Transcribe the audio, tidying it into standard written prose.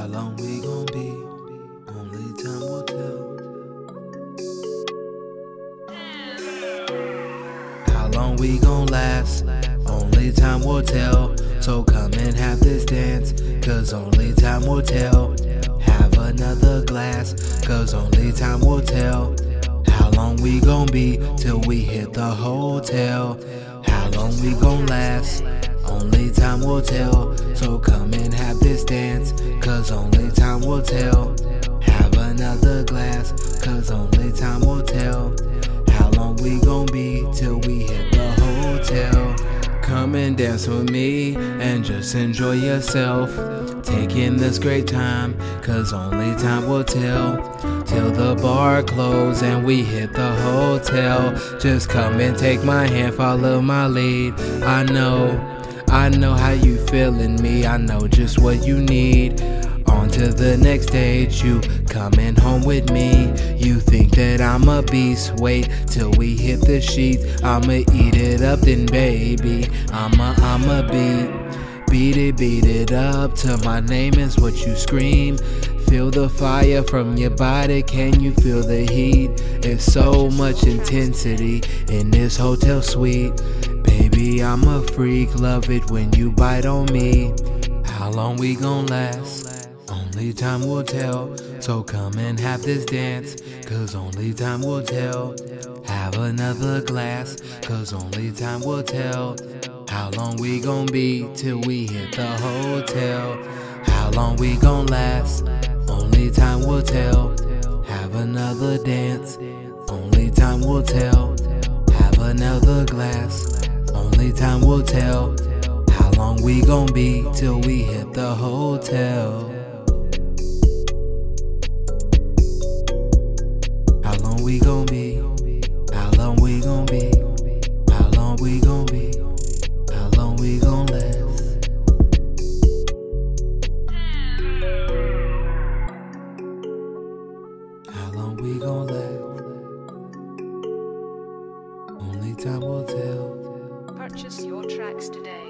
How long we gon' be? Only time will tell. How long we gon' last? Only time will tell. So come and have this dance, cause only time will tell. Have another glass, cause only time will tell. How long we gon' be till we hit the hotel? How long we gon' last? Only time will tell. So come and have this dance, cause only time will tell. Have another glass, cause only time will tell. How long we gon' be till we hit the hotel? Come and dance with me and just enjoy yourself. Taking this great time, cause only time will tell. Till the bar close and we hit the hotel. Just come and take my hand, follow my lead. I know how you feelin' me, I know just what you need. On to the next stage, you coming home with me. You think that I'm a beast, wait till we hit the sheets. I'ma eat it up then baby, I'ma beat it up till my name is what you scream. Feel the fire from your body, can you feel the heat? It's so much intensity in this hotel suite. Baby, I'm a freak, love it when you bite on me. How long we gon' last? Only time will tell. So come and have this dance, cause only time will tell. Have another glass, cause only time will tell. How long we gon' be till we hit the hotel? How long we gon' last? Only time will tell. Have another dance, only time will tell. Have another glass, only time will tell. How long we gon' be till we hit the hotel? How long we gon' be? How long we gon' be? How long we gon' be? How long we gon' last? How long we gon' last? Only time will tell. Purchase your tracks today.